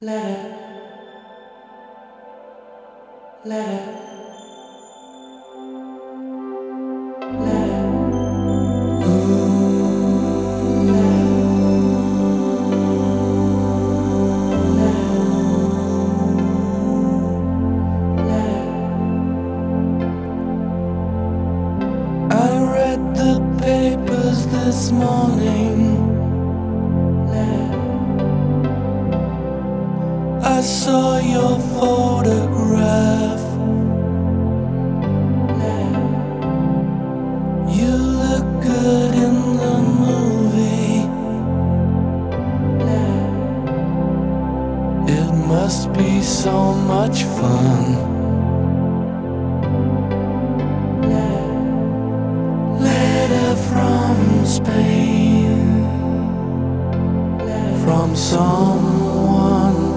Letter, letter, letter. I read the papers this morning. I saw your photograph. You look good in the movie. It must be so much fun. Letter from Spain, from some